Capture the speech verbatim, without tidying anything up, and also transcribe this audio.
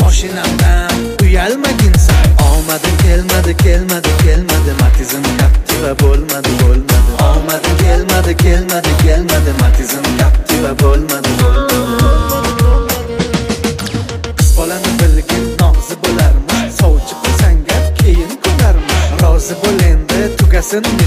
moshinamdan uyalmaginsan. Omadi kelmadi kelmadi kelmadi Matizim Captiva bo'lmadi bo'lmadi. Omadi kelmadi kelmadi kelmadi Matizim Captiva bo'lmadi bo'lmadi. Bolani bilgin nozi bo'larmish, sovchi qilsang gap keyin ko'narmish. Rozi bo'l endi tugasin